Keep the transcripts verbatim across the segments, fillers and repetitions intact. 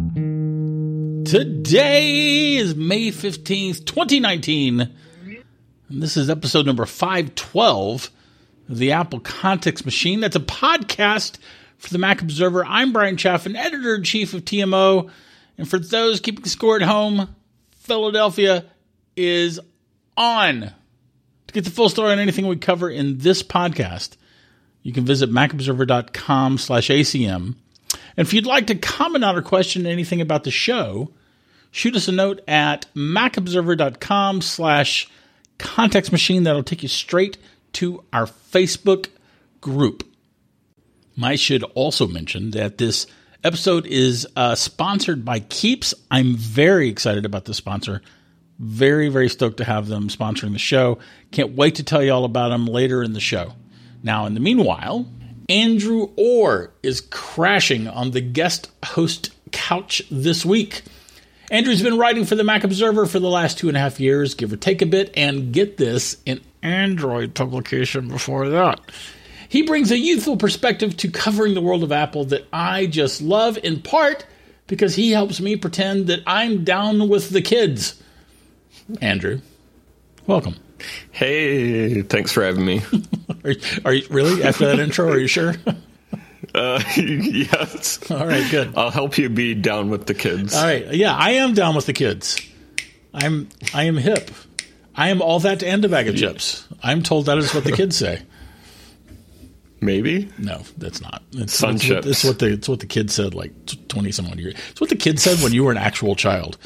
Today is May fifteenth, twenty nineteen, and this is episode number five twelve of the Apple Context Machine. That's a podcast for the Mac Observer. I'm Brian Chaffin, editor-in-chief of T M O, and for those keeping score at home, Philadelphia is on. To get the full story on anything we cover in this podcast, you can visit macobserver.com slash ACM. And if you'd like to comment on or question anything about the show, shoot us a note at macobserver.com slash context machine. That'll take you straight to our Facebook group. I should also mention that this episode is uh, sponsored by Keeps. I'm very excited about this sponsor. Very, very stoked to have them sponsoring the show. Can't wait to tell you all about them later in the show. Now, in the meanwhile, Andrew Orr is crashing on the guest host couch this week. Andrew's been writing for the Mac Observer for the last two and a half years, give or take a bit, and get this, an Android publication before that. He brings a youthful perspective to covering the world of Apple that I just love, in part because he helps me pretend that I'm down with the kids. Andrew, welcome. Hey, thanks for having me. are, are you really? After that intro, are you sure? Uh, yes. All right, good. I'll help you be down with the kids. All right. Yeah, I am down with the kids. I'm I am hip. I am all that and a bag of chips. I'm told that is what the kids say. Maybe? No, that's not. It's, Sun it's, chips. It's what the it's what the kids said like twenty some odd years. It's what the kids said when you were an actual child.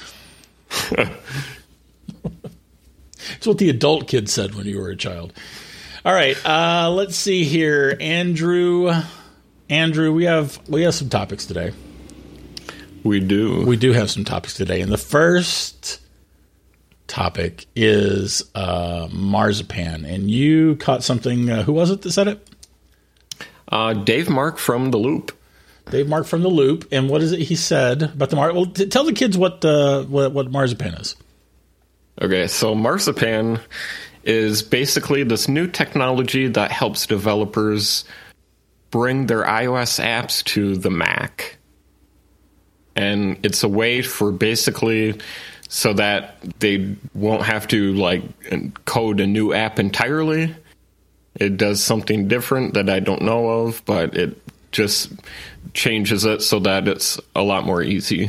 It's what the adult kids said when you were a child. All right, uh, let's see here, Andrew. Andrew, we have we have some topics today. We do. We do have some topics today, and the first topic is uh, marzipan. And you caught something. Uh, who was it that said it? Uh, Dave Mark from The Loop. Dave Mark from The Loop. And what is it he said about the mar? Well, t- tell the kids what uh, what what marzipan is. Okay, so marzipan is basically this new technology that helps developers bring their iOS apps to the Mac. And it's a way for basically so that they won't have to like code a new app entirely. It does something different that I don't know of, but it just changes it so that it's a lot more easy.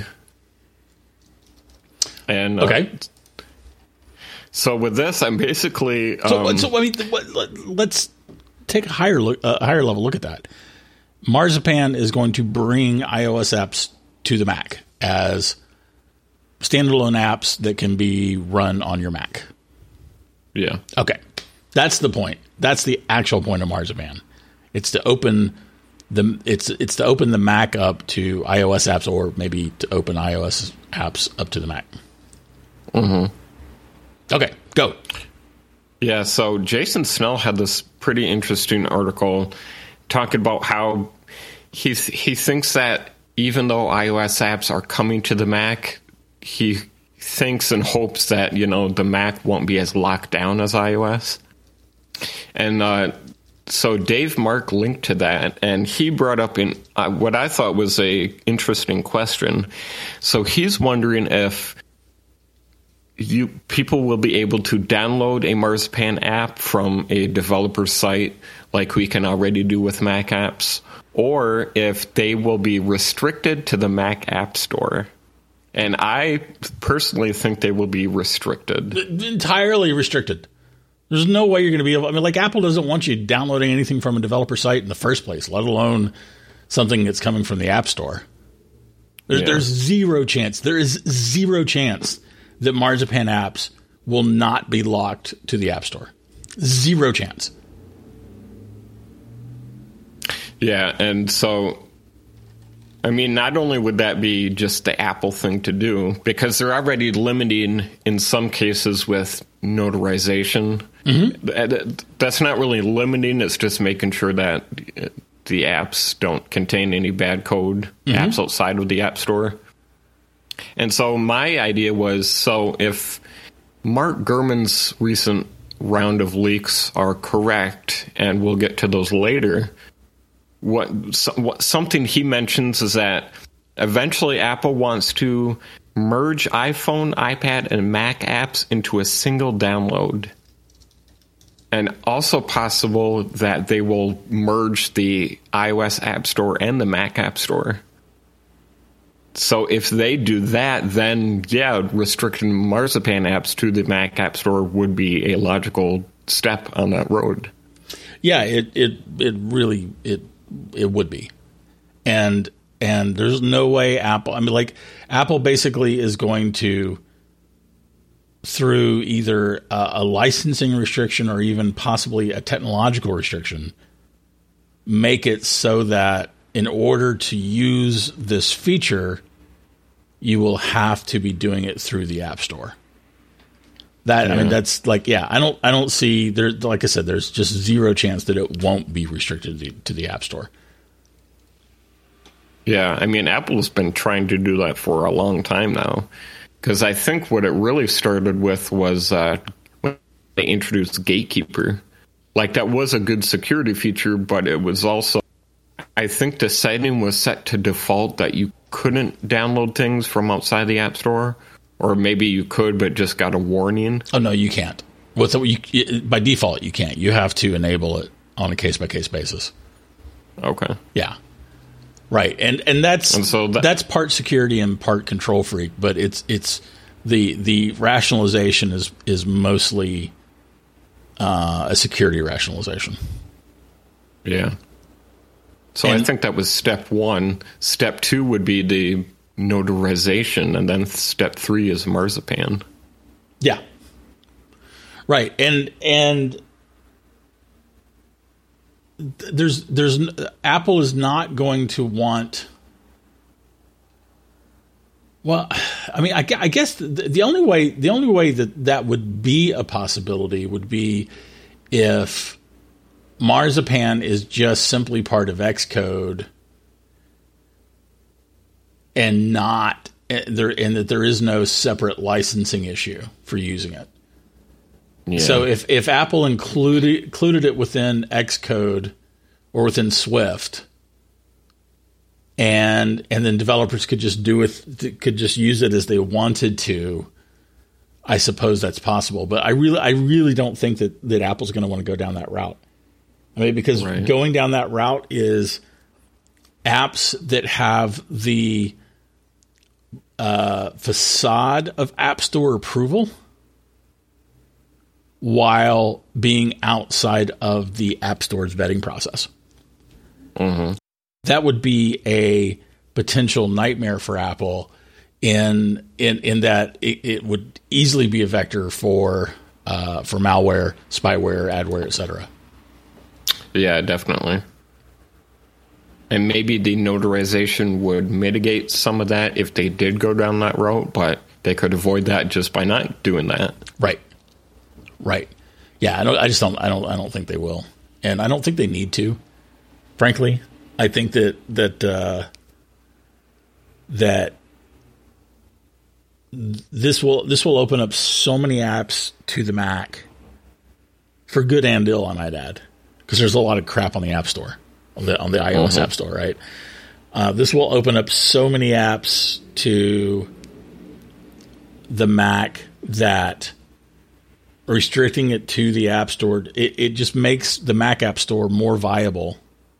And okay. Uh, So with this, I'm basically. Um, so, so I mean, let's take a higher look, a higher level look at that. Marzipan is going to bring iOS apps to the Mac as standalone apps that can be run on your Mac. Yeah. Okay, that's the point. That's the actual point of Marzipan. It's to open the it's it's to open the Mac up to iOS apps, or maybe to open iOS apps up to the Mac. Mm-hmm. Okay, go. Yeah, so Jason Snell had this pretty interesting article talking about how he he thinks that even though iOS apps are coming to the Mac, he thinks and hopes that, you know, the Mac won't be as locked down as iOS. And uh, so Dave Mark linked to that, and he brought up in uh, what I thought was a interesting question. So he's wondering if You people will be able to download a Marzipan app from a developer site like we can already do with Mac apps, or if they will be restricted to the Mac App Store. And I personally think they will be restricted. Entirely restricted. There's no way you're going to be able... I mean, like, Apple doesn't want you downloading anything from a developer site in the first place, let alone something that's coming from the App Store. There, yeah. There's zero chance. There is zero chance that Marzipan apps will not be locked to the App Store. Zero chance. Yeah, and so, I mean, not only would that be just the Apple thing to do, because they're already limiting in some cases with notarization. Mm-hmm. That's not really limiting, it's just making sure that the apps don't contain any bad code, mm-hmm. apps outside of the App Store. And so my idea was, so if Mark Gurman's recent round of leaks are correct, and we'll get to those later, what, what something he mentions is that eventually Apple wants to merge iPhone, iPad, and Mac apps into a single download. And also possible that they will merge the iOS App Store and the Mac App Store. So if they do that, then, yeah, restricting Marzipan apps to the Mac App Store would be a logical step on that road. Yeah, it it it really it it would be. And and there's no way Apple, I mean, like, Apple basically is going to, through either a, a licensing restriction or even possibly a technological restriction, make it so that in order to use this feature, you will have to be doing it through the App Store. That yeah. I mean, that's like, yeah, I don't, I don't see there. Like I said, there's just zero chance that it won't be restricted to the, to the App Store. Yeah, I mean, Apple's been trying to do that for a long time now, because I think what it really started with was uh, when they introduced Gatekeeper. Like, that was a good security feature, but it was also, I think the setting was set to default that you couldn't download things from outside the App Store, or maybe you could, but just got a warning. Oh, no, you can't. Well, so you, by default, you can't. You have to enable it on a case-by-case basis. Okay. Yeah. Right. And and that's and so that, that's part security and part control freak, but it's it's the the rationalization is is mostly uh, a security rationalization. Yeah. So and, I think that was step one. Step two would be the notarization, and then step three is Marzipan. Yeah. Right. And and there's there's Apple is not going to want. Well, I mean, I, I guess the, the only way the only way that that would be a possibility would be if Marzipan is just simply part of Xcode and not there, and that there is no separate licensing issue for using it. Yeah. So if, if Apple included included it within Xcode or within Swift, and and then developers could just do it, could just use it as they wanted to, I suppose that's possible. But I really I really don't think that, that Apple's going to want to go down that route. I mean, because right. going down that route is apps that have the uh, facade of App Store approval while being outside of the App Store's vetting process. Mm-hmm. That would be a potential nightmare for Apple in in in that it, it would easily be a vector for uh, for malware, spyware, adware, et cetera. Yeah, definitely. And maybe the notarization would mitigate some of that if they did go down that route, but they could avoid that just by not doing that. Right. Right. Yeah, I don't I just don't I don't I don't think they will. And I don't think they need to. Frankly, I think that that uh, that this will this will open up so many apps to the Mac, for good and ill, I might add. Because there's a lot of crap on the App Store, on the on the iOS mm-hmm. App Store, right? Uh, this will open up so many apps to the Mac that restricting it to the App Store, it, it just makes the Mac App Store more viable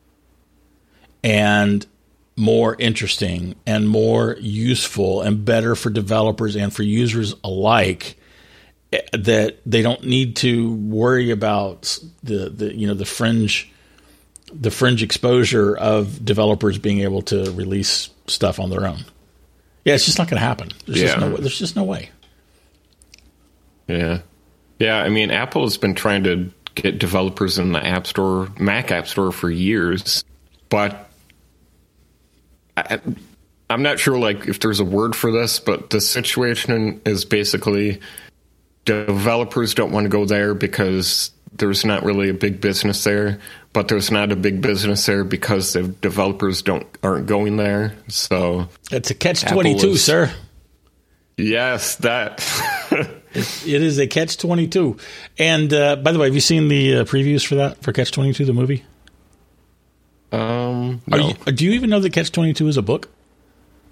and more interesting and more useful and better for developers and for users alike, that they don't need to worry about the, the you know the fringe the fringe exposure of developers being able to release stuff on their own. Yeah, it's just not going to happen. There's yeah. just no there's just no way. Yeah. Yeah, I mean, Apple has been trying to get developers in the App Store, Mac App Store, for years, but I, I'm not sure, like, if there's a word for this, but the situation is basically developers don't want to go there because there's not really a big business there, but there's not a big business there because the developers don't aren't going there. So it's a catch twenty-two, is, sir. Yes, that. It is a catch twenty-two. And uh, by the way, have you seen the uh, previews for that, for catch twenty-two, the movie? Um, no. Are you, do you even know that catch twenty-two is a book?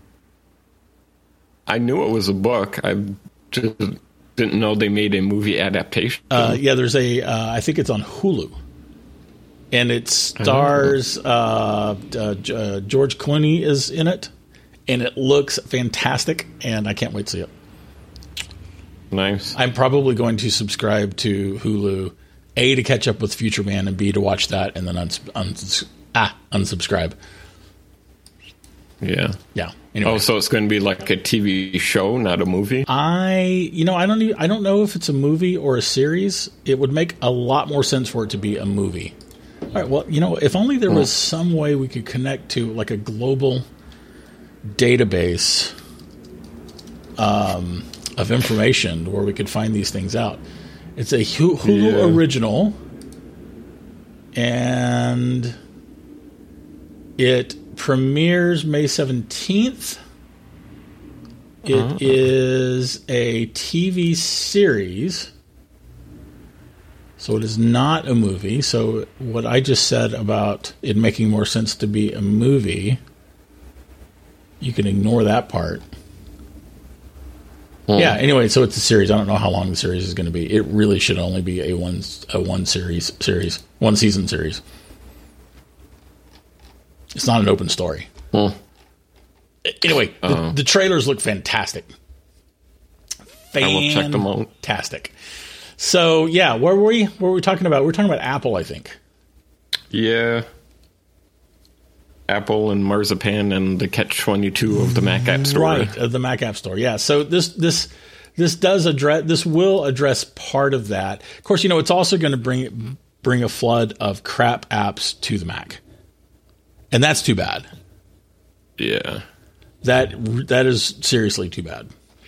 I knew it was a book. I just didn't know they made a movie adaptation. Uh, yeah, there's a. Uh, I think it's on Hulu, and it stars uh, uh, uh, George Clooney is in it, and it looks fantastic, and I can't wait to see it. Nice. I'm probably going to subscribe to Hulu, A, to catch up with Future Man, and B, to watch that, and then uns- uns- ah, unsubscribe. Yeah. Yeah. Anyway. Oh, so it's going to be like a T V show, not a movie? I, you know, I don't even, I don't know if it's a movie or a series. It would make a lot more sense for it to be a movie. All right. Well, you know, if only there was some way we could connect to like a global database um, of information where we could find these things out. It's a Hulu yeah. original, and it premieres May seventeenth. It uh-huh. is a T V series, so it is not a movie. So what I just said about it making more sense to be a movie, you can ignore that part. Hmm. Yeah, anyway, so it's a series. I don't know how long the series is going to be. It really should only be a one a one series series, one season series. It's not an open story. Hmm. Anyway, the, the trailers look fantastic. Fantastic. I will check them out. Fantastic. So, yeah, where were we? What were we talking about? We were talking about Apple, I think. Yeah. Apple and Marzipan and the catch twenty-two of the Mac App Store. Right, of the Mac App Store. Yeah. So this this this does address this will address part of that. Of course, you know, it's also going to bring bring a flood of crap apps to the Mac. And that's too bad. Yeah. That that is seriously too bad.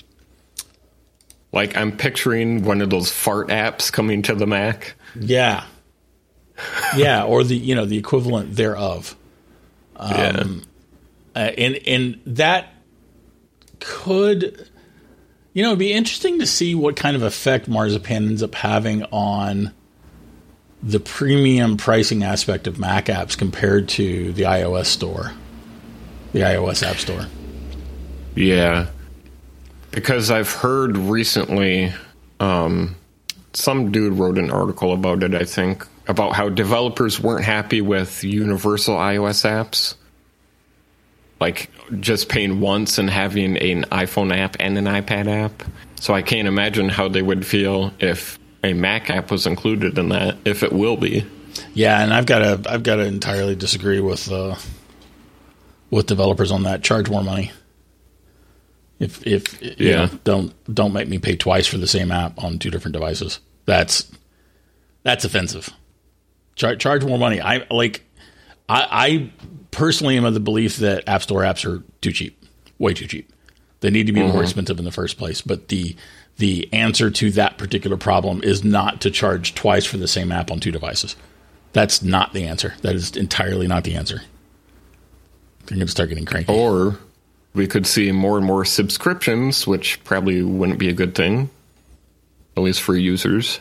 Like, I'm picturing one of those fart apps coming to the Mac. Yeah. Yeah, or the, you know, the equivalent thereof. Um, yeah. Uh, and and that could, you know, it'd be interesting to see what kind of effect Marzipan ends up having on the premium pricing aspect of Mac apps compared to the iOS store, the iOS App Store. Yeah. Because I've heard recently, um, some dude wrote an article about it, I think, about how developers weren't happy with universal iOS apps. Like, just paying once and having an iPhone app and an iPad app. So I can't imagine how they would feel if a Mac app was included in that, if it will be. Yeah, and I've got to I've got to entirely disagree with uh, with developers on that. Charge more money. If if you yeah, know, don't don't make me pay twice for the same app on two different devices. That's that's offensive. Char- charge more money. I like. I, I personally am of the belief that App Store apps are too cheap, way too cheap. They need to be mm-hmm. more expensive in the first place. But the the answer to that particular problem is not to charge twice for the same app on two devices. That's not the answer. That is entirely not the answer. They're going to start getting cranky. Or we could see more and more subscriptions, which probably wouldn't be a good thing, at least for users.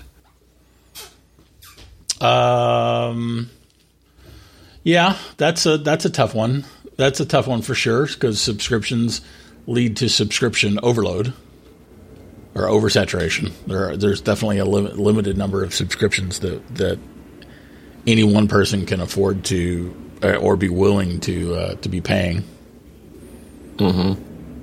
Um, yeah, that's a that's a tough one. That's a tough one for sure, because subscriptions lead to subscription overload or oversaturation. There are, there's definitely a lim- limited number of subscriptions that that any one person can afford to uh, or be willing to uh, to be paying. Mm-hmm.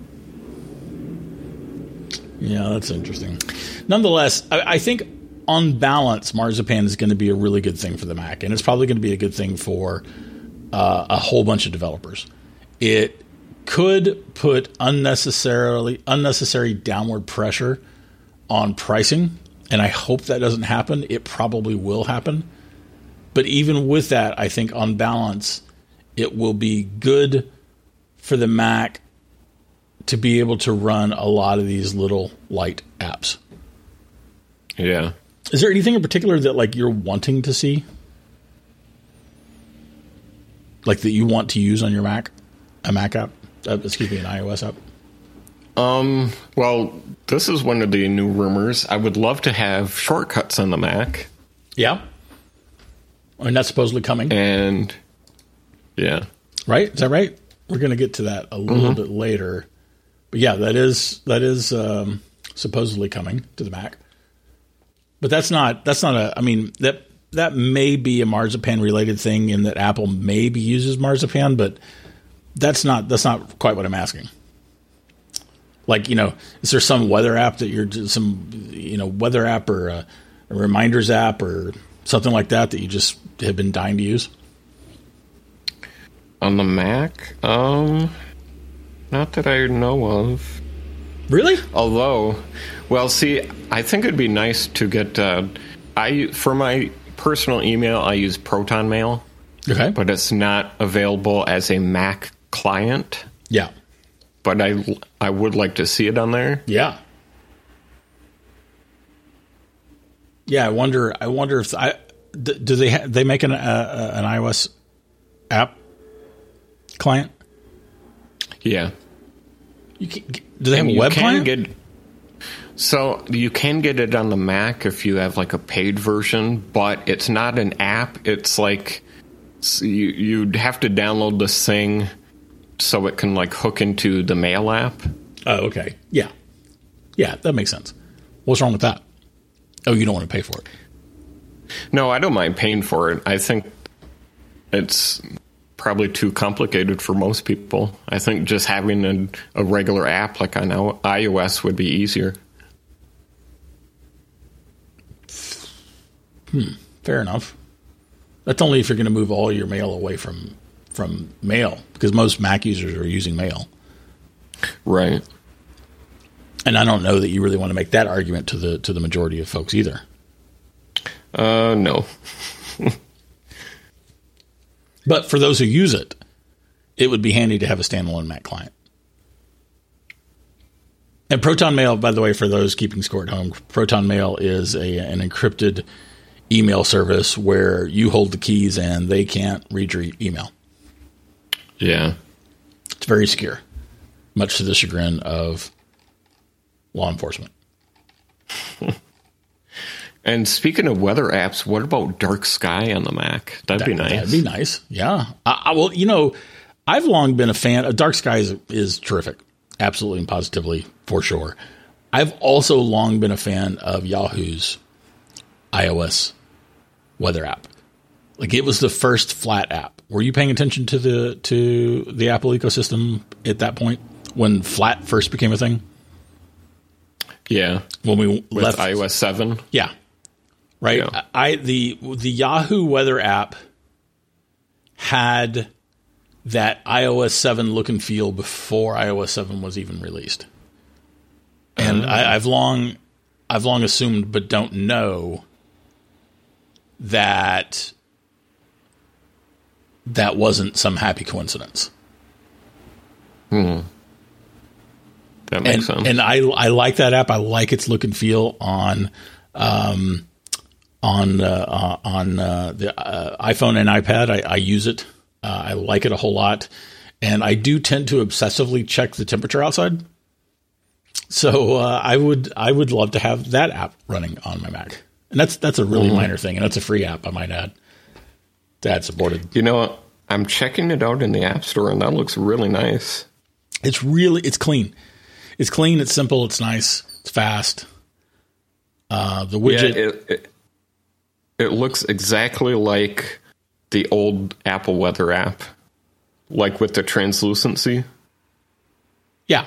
Yeah, that's interesting. Nonetheless, I, I think on balance, Marzipan is going to be a really good thing for the Mac, and it's probably going to be a good thing for uh, a whole bunch of developers. It could put unnecessarily unnecessary downward pressure on pricing, and I hope that doesn't happen. It probably will happen. But even with that, I think on balance, it will be good for the Mac to be able to run a lot of these little light apps. Yeah. Is there anything in particular that like you're wanting to see? Like that you want to use on your Mac? A Mac app? Uh, excuse me, an iOS app? Um, well, this is one of the new rumors. I would love to have shortcuts on the Mac. Yeah. And that's supposedly coming. And, yeah. Right? Is that right? We're going to get to that a little mm-hmm. bit later. But yeah, that is that is um, supposedly coming to the Mac. But that's not that's not a. I mean that that may be a marzipan related thing in that Apple maybe uses marzipan, but that's not that's not quite what I'm asking. Like, you know, is there some weather app that you're some you know weather app or a, a reminders app or something like that that you just have been dying to use on the Mac? Um, not that I know of. Really? Although, well, see, I think it'd be nice to get. Uh, I for my personal email, I use Proton Mail. Okay, but it's not available as a Mac client. Yeah, but I I would like to see it on there. Yeah, yeah. I wonder. I wonder if I do they ha, they make an uh, an iOS app client. Yeah. You can, do they have and a web client? Get, so you can get it on the Mac if you have like a paid version, but it's not an app. It's like so you, you'd have to download this thing so it can like hook into the Mail app. Oh, okay. Yeah. Yeah, that makes sense. What's wrong with that? Oh, you don't want to pay for it. No, I don't mind paying for it. I think it's probably too complicated for most people. I think just having a, a regular app like on iOS would be easier. Hmm. Fair enough. That's only if you're going to move all your mail away from from Mail, because most Mac users are using Mail. Right. And I don't know that you really want to make that argument to the to the majority of folks either. Uh, no. But for those who use it, it would be handy to have a standalone Mac client. And Proton Mail, by the way, for those keeping score at home, Proton Mail is a, an encrypted email service where you hold the keys and they can't read your email. Yeah. It's very secure, much to the chagrin of law enforcement. And speaking of weather apps, what about Dark Sky on the Mac? That'd that, be nice. That'd be nice. Yeah. I, I, well, you know, I've long been a fan of Dark Sky is, is terrific. Absolutely and positively, for sure. I've also long been a fan of Yahoo's iOS weather app. Like, it was the first flat app. Were you paying attention to the to the Apple ecosystem at that point when flat first became a thing? Yeah. When we With left iOS seven? Yeah. Right. Yeah. I the the Yahoo weather app had that iOS seven look and feel before iOS seven was even released. And uh, I, I've long I've long assumed but don't know that that wasn't some happy coincidence. Hmm. That makes and, sense. And I I like that app. I like its look and feel on um on uh, uh, on uh, the uh, iPhone and iPad. I, I use it. Uh, I like it a whole lot, and I do tend to obsessively check the temperature outside. So uh, I would I would love to have that app running on my Mac, and that's that's a really mm-hmm. minor thing, and that's a free app, I might add. That's supported. You know, I'm checking it out in the App Store, and that looks really nice. It's really it's clean. It's clean. It's simple. It's nice. It's fast. Uh, the widget. Yeah, it, it, it looks exactly like the old Apple Weather app, like with the translucency. Yeah.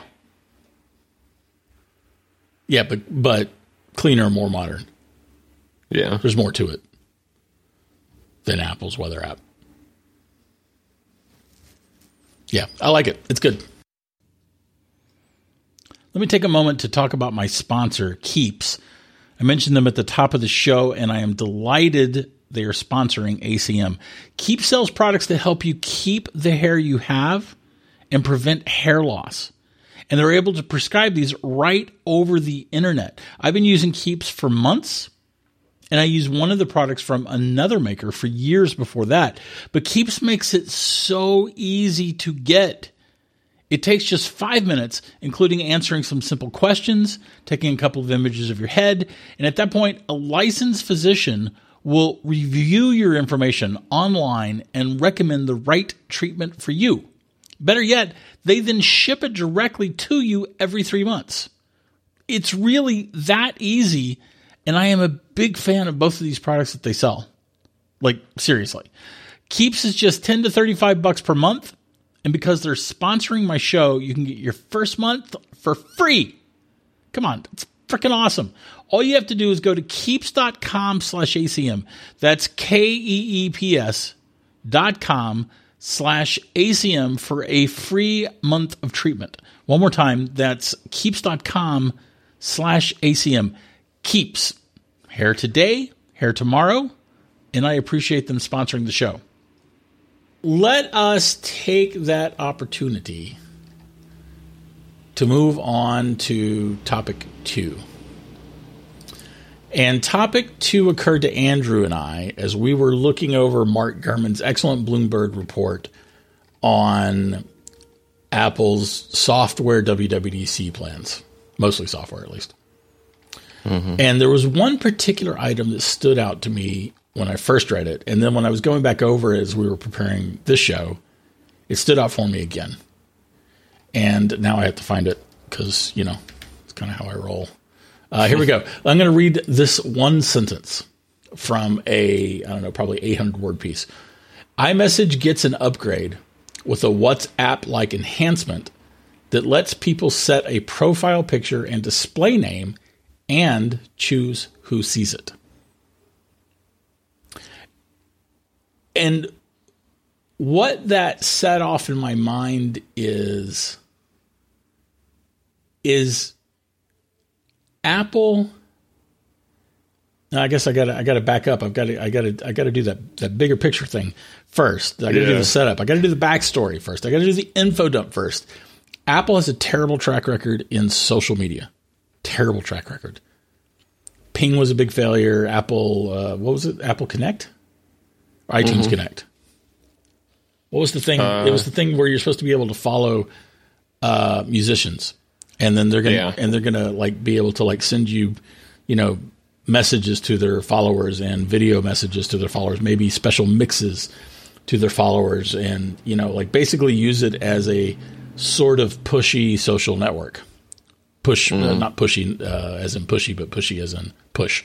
Yeah, but but cleaner, more modern. Yeah. There's more to it than Apple's weather app. Yeah, I like it. It's good. Let me take a moment to talk about my sponsor, Keeps. I mentioned them at the top of the show, and I am delighted they are sponsoring A C M. Keeps sells products that help you keep the hair you have and prevent hair loss. And they're able to prescribe these right over the internet. I've been using Keeps for months, and I used one of the products from another maker for years before that. But Keeps makes it so easy to get. It takes just five minutes, including answering some simple questions, taking a couple of images of your head, and at that point, a licensed physician will review your information online and recommend the right treatment for you. Better yet, they then ship it directly to you every three months. It's really that easy, and I am a big fan of both of these products that they sell. Like, seriously. Keeps is just ten to thirty-five bucks per month, and because they're sponsoring my show, you can get your first month for free. Come on, it's freaking awesome. All you have to do is go to keeps.com slash ACM. That's K-E-E-P-S dot com slash ACM for a free month of treatment. One more time, that's keeps.com slash ACM. Keeps. Hair today, hair tomorrow, and I appreciate them sponsoring the show. Let us take that opportunity to move on to topic two. And topic two occurred to Andrew and I as we were looking over Mark Gurman's excellent Bloomberg report on Apple's software W W D C plans, mostly software at least. Mm-hmm. And there was one particular item that stood out to me when I first read it. And then when I was going back over it as we were preparing this show, it stood out for me again. And now I have to find it because, you know, it's kind of how I roll. Uh, here we go. I'm going to read this one sentence from a, I don't know, probably eight hundred word piece. iMessage gets an upgrade with a WhatsApp-like enhancement that lets people set a profile picture and display name and choose who sees it. And what that set off in my mind is, is Apple. I guess I got I got to back up. I've got to I got to I got to do that that bigger picture thing first. I got to yeah. do the setup. I got to do the backstory first. I got to do the info dump first. Apple has a terrible track record in social media. Terrible track record. Ping was a big failure. Apple, uh, what was it? Apple Connect? Or iTunes mm-hmm. Connect. What was the thing? Uh, it was the thing where you're supposed to be able to follow uh, musicians, and then they're gonna yeah. and they're gonna like be able to like send you, you know, messages to their followers and video messages to their followers, maybe special mixes to their followers, and you know, like basically use it as a sort of pushy social network. Push, mm. uh, not pushy uh, as in pushy, but pushy as in push.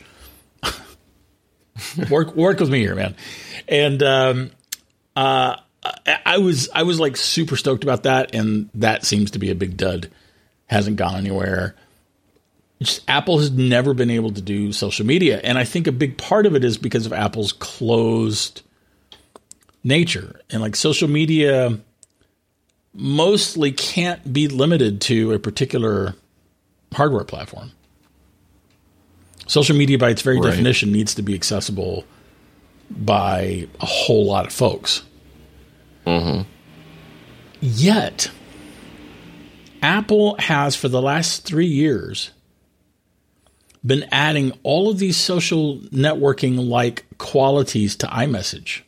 work, work with me here, man. And um, uh, I was, I was like super stoked about that, and that seems to be a big dud. Hasn't gone anywhere. Just, Apple has never been able to do social media, and I think a big part of it is because of Apple's closed nature, and like social media mostly can't be limited to a particular hardware platform. Social media by its very right. definition needs to be accessible by a whole lot of folks. Mm-hmm. Yet, Apple has for the last three years been adding all of these social networking like qualities to iMessage.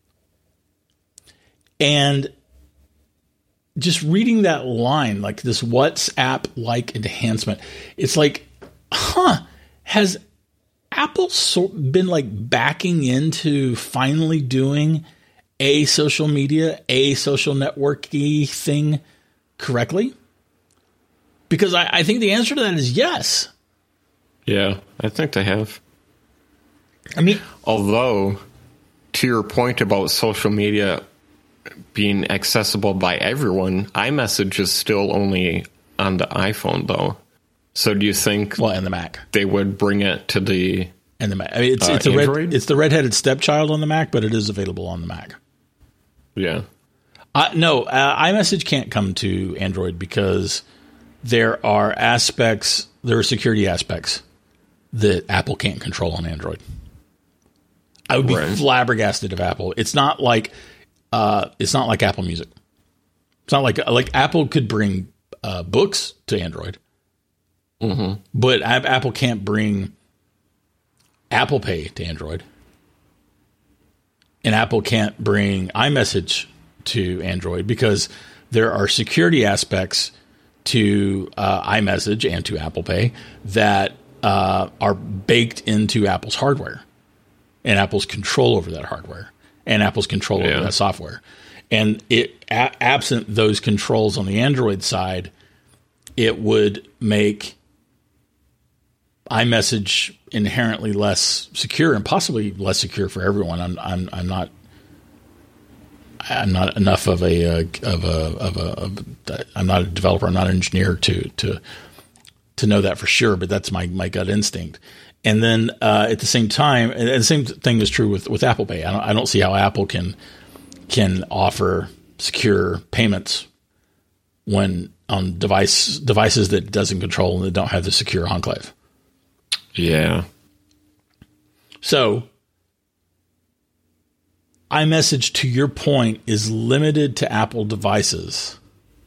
And just reading that line, like this WhatsApp-like enhancement, it's like, huh, has Apple so been like backing into finally doing a social media, a social networky thing correctly? Because I, I think the answer to that is yes. Yeah, I think they have. I mean, although, to your point about social media being accessible by everyone, iMessage is still only on the iPhone, though. So do you think well, and the Mac they would bring it to the and the Mac? I mean, it's uh, it's a red, it's the redheaded stepchild on the Mac, but it is available on the Mac. Yeah. Uh, no, uh, iMessage can't come to Android because there are aspects, there are security aspects that Apple can't control on Android. I would be right. flabbergasted if Apple. It's not like. Uh, it's not like Apple Music. It's not like like Apple could bring uh, books to Android, mm-hmm. but Apple can't bring Apple Pay to Android, and Apple can't bring iMessage to Android because there are security aspects to uh, iMessage and to Apple Pay that uh, are baked into Apple's hardware and Apple's control over that hardware. And Apple's control yeah. over that software. And it a- absent those controls on the Android side, it would make iMessage inherently less secure and possibly less secure for everyone. I'm I'm, I'm not I'm not enough of a uh, of a of a of a, I'm not a developer. I'm not an engineer to to to know that for sure. But that's my my gut instinct. And then uh, at the same time, and the same thing is true with with Apple Pay. I don't I don't see how Apple can can offer secure payments when on device devices that it doesn't control and that don't have the secure enclave. Yeah. So iMessage, to your point, is limited to Apple devices.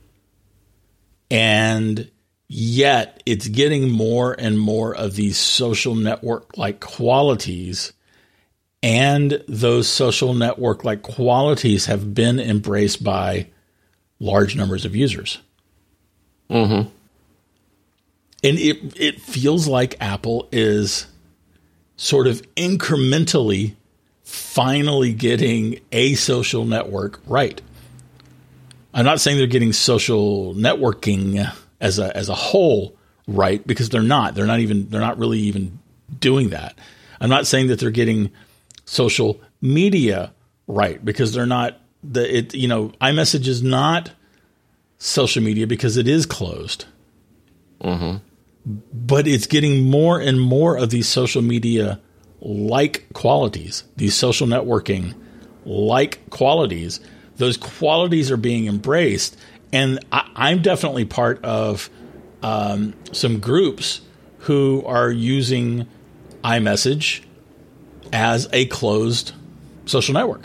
And yet it's getting more and more of these social network-like qualities. And those social network-like qualities have been embraced by large numbers of users. Mm-hmm. And it it feels like Apple is sort of incrementally finally getting a social network right. I'm not saying they're getting social networking as a as a whole right, because they're not. They're not even they're not really even doing that. I'm not saying that they're getting social media right, because they're not. The it you know iMessage is not social media because it is closed. Mm-hmm. But it's getting more and more of these social media like qualities, these social networking like qualities. Those qualities are being embraced. And I, I'm definitely part of um, some groups who are using iMessage as a closed social network.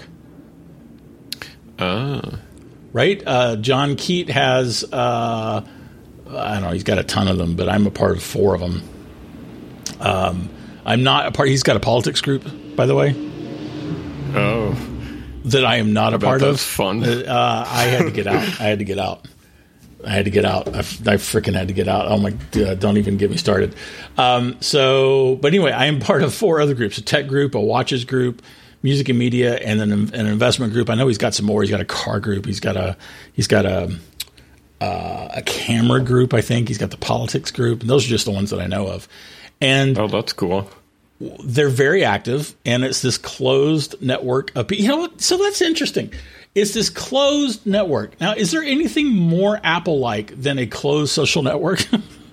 Oh. Right? Uh, John Keat has... Uh, I don't know. He's got a ton of them, but I'm a part of four of them. Um, I'm not a part. He's got a politics group, by the way. Oh, that I am not a part of. Fun. Uh, I had to get out. I had to get out. I had to get out. I, I freaking had to get out. Oh my! Uh, don't even get me started. Um, so, but anyway, I am part of four other groups: a tech group, a watches group, music and media, and then an, an investment group. I know he's got some more. He's got a car group. He's got a. He's got a. Uh, a camera group, I think. He's got the politics group, and those are just the ones that I know of. And oh, that's cool. They're very active, and it's this closed network of, you know what? So that's interesting. It's this closed network. Now, is there anything more Apple-like than a closed social network?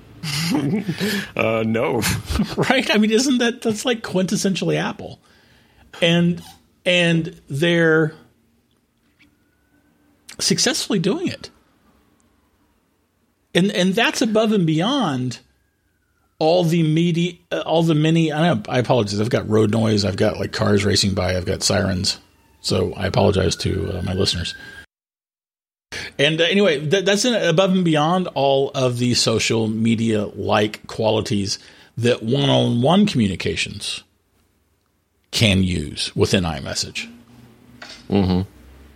uh, no. Right? I mean, isn't that, that's like quintessentially Apple. And, and they're successfully doing it. And and that's above and beyond all the media, uh, all the many. I, I apologize. I've got road noise. I've got like cars racing by. I've got sirens. So I apologize to uh, my listeners. And uh, anyway, th- that's in, above and beyond all of the social media like qualities that one-on-one communications can use within iMessage. Mm-hmm.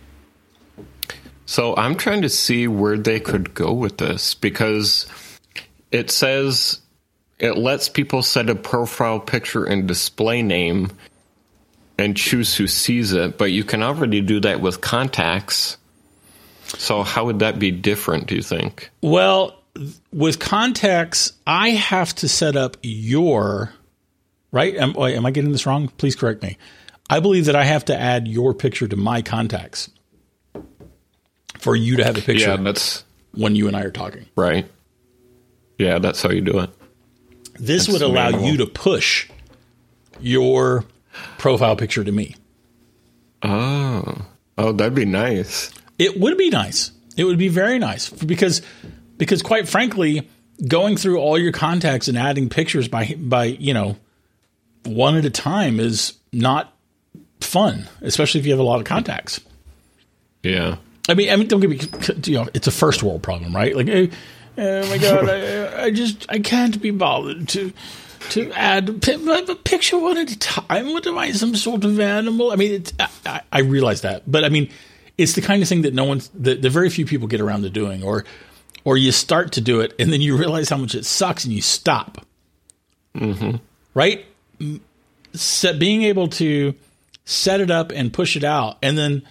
So I'm trying to see where they could go with this, because it says it lets people set a profile picture and display name and choose who sees it, but you can already do that with contacts. So how would that be different, do you think? Well, with contacts, I have to set up your, right? Am, am I getting this wrong? Please correct me. I believe that I have to add your picture to my contacts for you to have a picture. Yeah, that's when you and I are talking. Right. Yeah, that's how you do it. This that's would allow manual. you to push your profile picture to me. Oh. Oh, that'd be nice. It would be nice. It would be very nice because, because quite frankly, going through all your contacts and adding pictures by, by, you know, one at a time is not fun, especially if you have a lot of contacts. Yeah. I mean, I mean, don't get me, you know, it's a first world problem, right? Like, oh, oh my God, I, I just, I can't be bothered to, to add a picture one at a time. What am I, some sort of animal? I mean, it's, I, I realize that, but I mean, it's the kind of thing that no one's, that, that very few people get around to doing, or, or you start to do it and then you realize how much it sucks and you stop. Mm-hmm. Right? Set, being able to set it up and push it out and then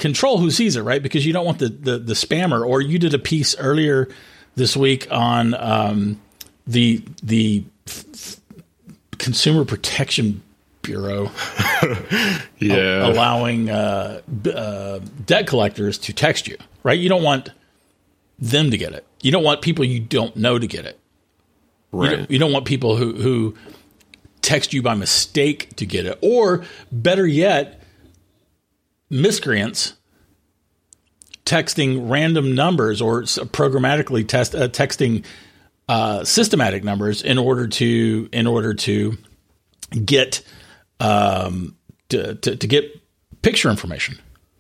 control who sees it, right? Because you don't want the, the, the spammer. Or you did a piece earlier this week on um, the the f- f- Consumer Protection Bureau yeah. a- allowing uh, b- uh, debt collectors to text you, right? You don't want them to get it. You don't want people you don't know to get it. Right. You don't, you don't want people who, who text you by mistake to get it. Or better yet, miscreants texting random numbers or programmatically test, uh, texting uh, systematic numbers in order to in order to get um, to, to, to get picture information.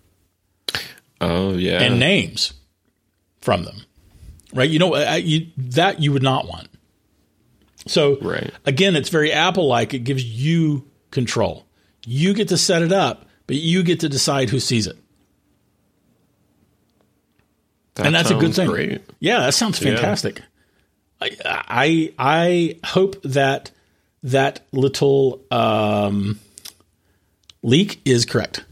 Oh yeah, and names from them, right? You know I, you, that you would not want. So right. again, it's very Apple-like. It gives you control. You get to set it up, but you get to decide who sees it. That and that's a good thing. Great. Yeah, that sounds fantastic. Yeah. I, I I hope that that little um, leak is correct.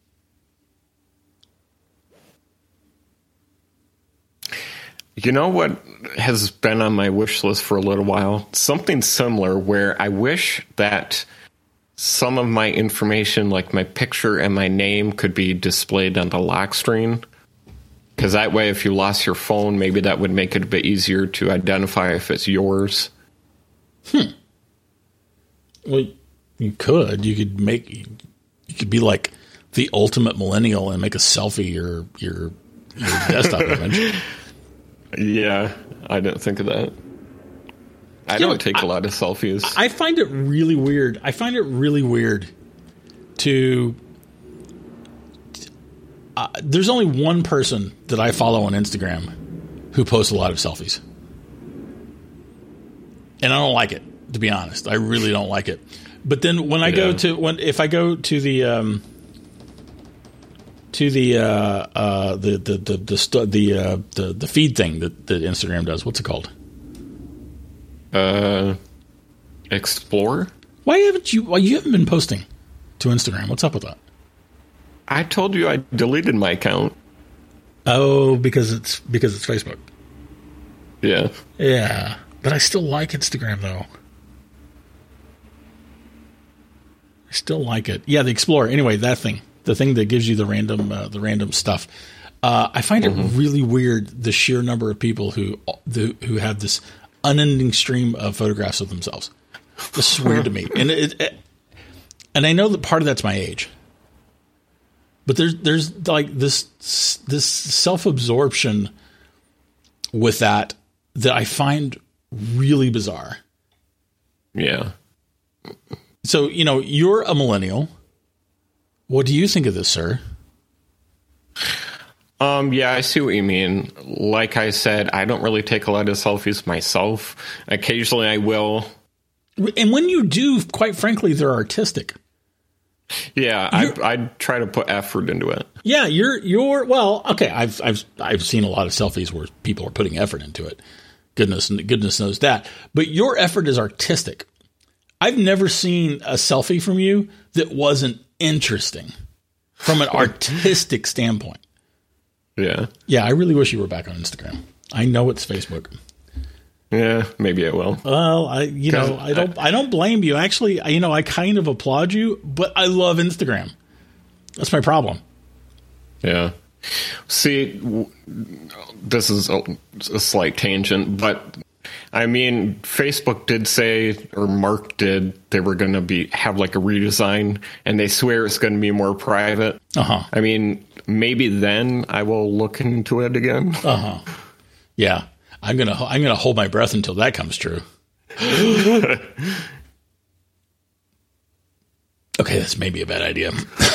You know what has been on my wish list for a little while? Something similar where I wish that some of my information, like my picture and my name, could be displayed on the lock screen. Because that way, if you lost your phone, maybe that would make it a bit easier to identify if it's yours. Hmm. Well, you could. You could make. You could be like the ultimate millennial and make a selfie your your, your desktop image. Yeah, I didn't think of that. I you don't know, take I, a lot of selfies. I find it really weird. I find it really weird to. Uh, there's only one person that I follow on Instagram who posts a lot of selfies. And I don't like it, to be honest. I really don't like it. But then when I yeah. go to when if I go to the um, to the uh, uh, the the the the stu- the, uh, the the feed thing that, that Instagram does, what's it called? Uh, Explore. Why haven't you? Why you haven't been posting to Instagram? What's up with that? I told you I deleted my account. Oh, because it's because it's Facebook. Yeah. Yeah, but I still like Instagram though. I still like it. Yeah, the Explorer. Anyway, that thing, the thing that gives you the random uh, the random stuff. Uh, I find mm-hmm. it really weird the sheer number of people who the, who have this unending stream of photographs of themselves. This is weird to me, and it, it, and I know that part of that's my age. But there's there's like this this self-absorption with that that I find really bizarre. Yeah. So, you know, you're a millennial. What do you think of this, sir? Um, yeah, I see what you mean. Like I said, I don't really take a lot of selfies myself. Occasionally I will. And when you do, quite frankly, they're artistic. Yeah, I I try to put effort into it. Yeah, you're you're well, okay. I've I've I've seen a lot of selfies where people are putting effort into it. Goodness goodness knows that. But your effort is artistic. I've never seen a selfie from you that wasn't interesting from an artistic standpoint. Yeah, yeah. I really wish you were back on Instagram. I know it's Facebook. Yeah, maybe I will. Well, I you know I don't I, I don't blame you. Actually, you know I kind of applaud you, but I love Instagram. That's my problem. Yeah. See, this is a, a slight tangent, but I mean, Facebook did say, or Mark did, they were going to be have like a redesign, and they swear it's going to be more private. Uh huh. I mean, maybe then I will look into it again. Uh huh. Yeah. I'm gonna I'm gonna hold my breath until that comes true. Okay, that's maybe a bad idea.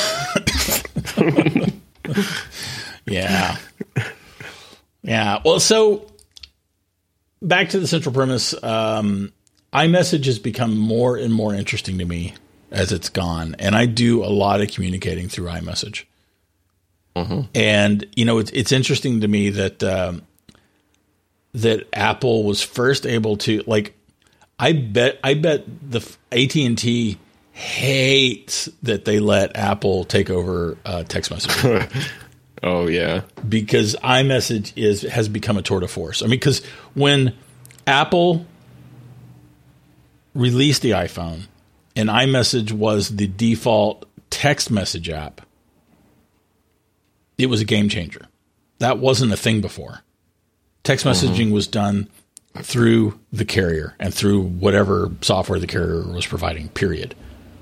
yeah, yeah. Well, so back to the central premise. Um, iMessage has become more and more interesting to me as it's gone, and I do a lot of communicating through iMessage. Mm-hmm. And you know, it's it's interesting to me that. Um, that Apple was first able to, like, I bet I bet the A T and T hates that they let Apple take over uh, text messaging. Oh, yeah. Because iMessage is has become a tour de force. I mean, because when Apple released the iPhone and iMessage was the default text message app, it was a game changer. That wasn't a thing before. Text messaging mm-hmm. was done through the carrier and through whatever software the carrier was providing, period.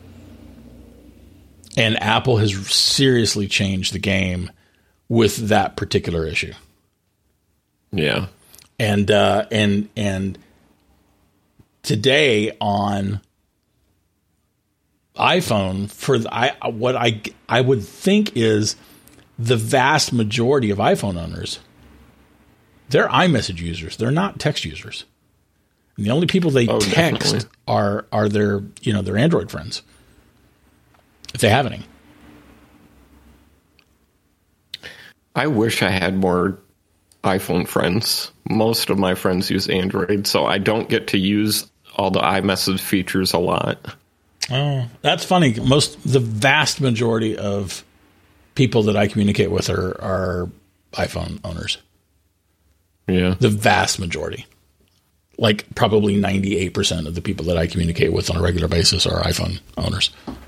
And Apple has seriously changed the game with that particular issue. Yeah. And uh, and and today on iPhone, for the, I what I I would think is the vast majority of iPhone owners, they're iMessage users. They're not text users. And the only people they oh, text definitely. are are their you know their Android friends, if they have any. I wish I had more iPhone friends. Most of my friends use Android, so I don't get to use all the iMessage features a lot. Oh, that's funny. Most the vast majority of people that I communicate with are, are iPhone owners. Yeah. The vast majority. Like probably ninety-eight percent of the people that I communicate with on a regular basis are iPhone owners.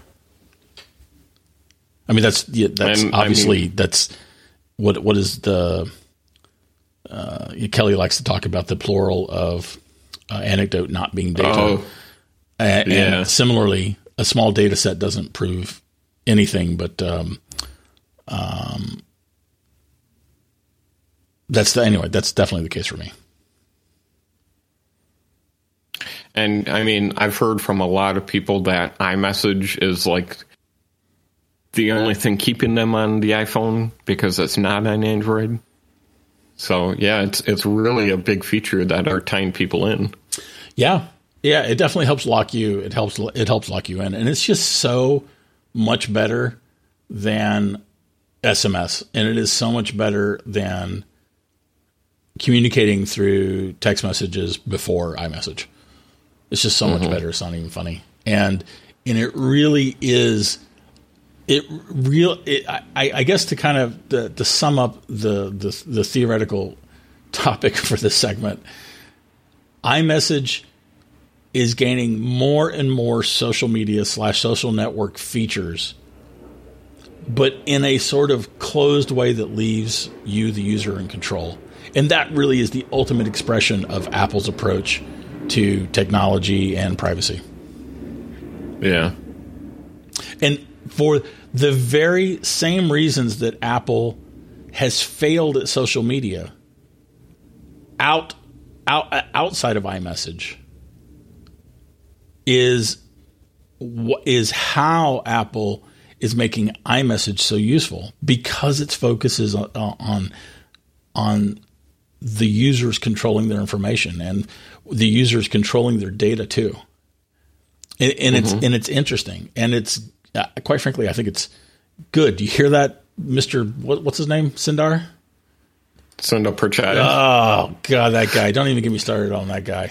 I mean, that's yeah, that's and, obviously I mean, that's what what is the uh, Kelly likes to talk about the plural of uh, anecdote not being data. Oh, and, yeah. and similarly, a small data set doesn't prove anything, but um, um, that's the, anyway. That's definitely the case for me. And I mean, I've heard from a lot of people that iMessage is like the only thing keeping them on the iPhone because it's not on Android. So yeah, it's it's really a big feature that are tying people in. Yeah, yeah, it definitely helps lock you. It helps it helps lock you in, and it's just so much better than S M S, and it is so much better than communicating through text messages before iMessage. It's just so mm-hmm. much better. It's not even funny, and and it really is. It real. It, I, I guess to kind of to, to sum up the, the the theoretical topic for this segment, iMessage is gaining more and more social media slash social network features, but in a sort of closed way that leaves you, the user, in control. And that really is the ultimate expression of Apple's approach to technology and privacy. Yeah. And for the very same reasons that Apple has failed at social media out, out outside of iMessage is is how Apple is making iMessage so useful, because its focus is on on, on the users controlling their information and the users controlling their data too. And, and mm-hmm. it's and it's interesting, and it's uh, quite frankly, I think it's good. Do you hear that, Mister What, what's his name? Sundar? Sundar Pichai. Oh God, that guy! Don't even get me started on that guy.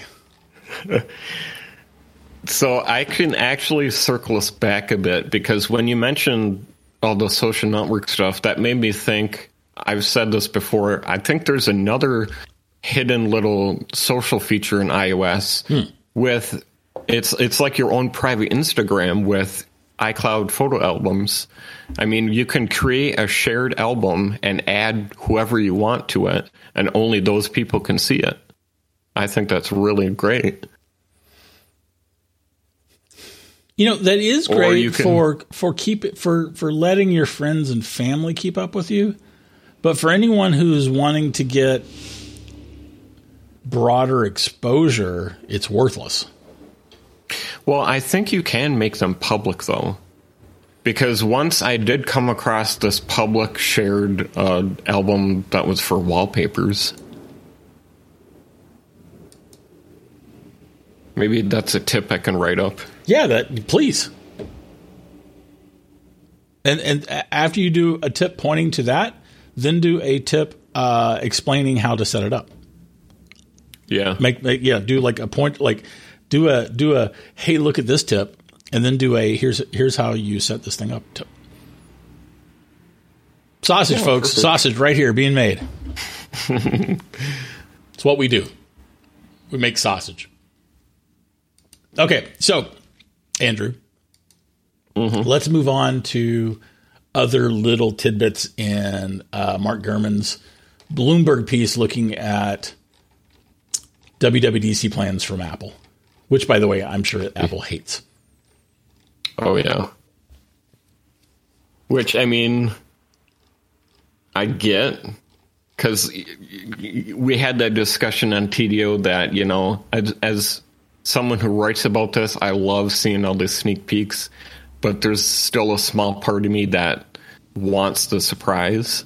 So I can actually circle us back a bit, because when you mentioned all the social network stuff, that made me think. I've said this before. I think there's another hidden little social feature in iOS hmm. with it's it's like your own private Instagram with iCloud photo albums. I mean, you can create a shared album and add whoever you want to it, and only those people can see it. I think that's really great. You know, that is great can, for for keep it for for letting your friends and family keep up with you. But for anyone who's wanting to get broader exposure, it's worthless. Well, I think you can make them public, though. Because once I did come across this public shared uh, album that was for wallpapers. Maybe that's a tip I can write up. Yeah, that please. And and after you do a tip pointing to that, then do a tip uh, explaining how to set it up. Yeah. Make, make yeah, do like a point like do a do a hey, look at this tip, and then do a here's here's how you set this thing up tip. Sausage, Yeah, folks. perfect. Sausage right here being made. It's what we do. We make sausage. Okay, so, Andrew, mm-hmm. let's move on to other little tidbits in uh, Mark Gurman's Bloomberg piece looking at W W D C plans from Apple, which, by the way, I'm sure Apple hates. Oh, yeah. Which, I mean, I get, because we had that discussion on T D O that, you know, as, as someone who writes about this, I love seeing all these sneak peeks, but there's still a small part of me that wants the surprise.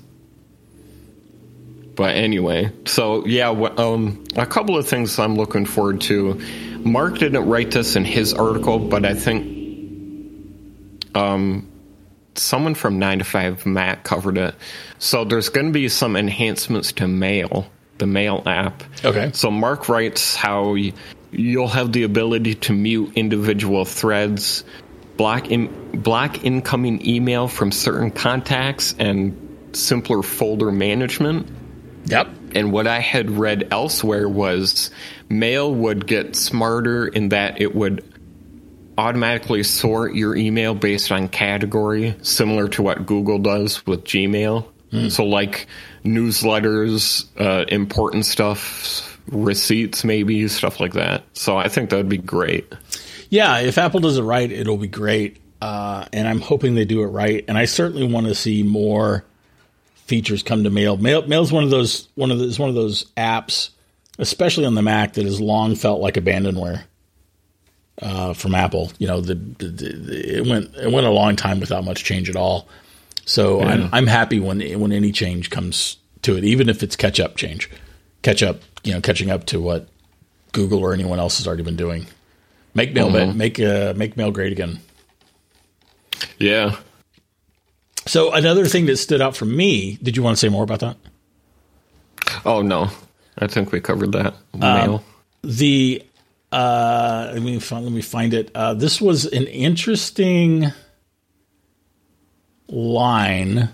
But anyway, so yeah, um, a couple of things I'm looking forward to. Mark didn't write this in his article, but I think um, someone from nine to five Mac covered it. So there's going to be some enhancements to Mail, the Mail app. Okay. So Mark writes how y- you'll have the ability to mute individual threads, block in, block incoming email from certain contacts, and simpler folder management. Yep. And what I had read elsewhere was Mail would get smarter in that it would automatically sort your email based on category, similar to what Google does with Gmail. Mm. So like newsletters, uh, important stuff, receipts, maybe, stuff like that. So I think that would be great. Yeah, if Apple does it right, it'll be great. Uh, and I'm hoping they do it right. And I certainly want to see more features come to Mail. Mail Mail's one of those one of those one of those apps, especially on the Mac, that has long felt like abandonware uh, from Apple. You know, the, the, the it went it went a long time without much change at all. So yeah. I'm I'm happy when when any change comes to it, even if it's catch up change, catch up you know catching up to what Google or anyone else has already been doing. Make Mail mm-hmm. make uh, make Mail great again. Yeah. So another thing that stood out for me, did you want to say more about that? Oh, no. I think we covered that. Mail. Um, the, uh, let me find, let me find it. Uh, this was an interesting line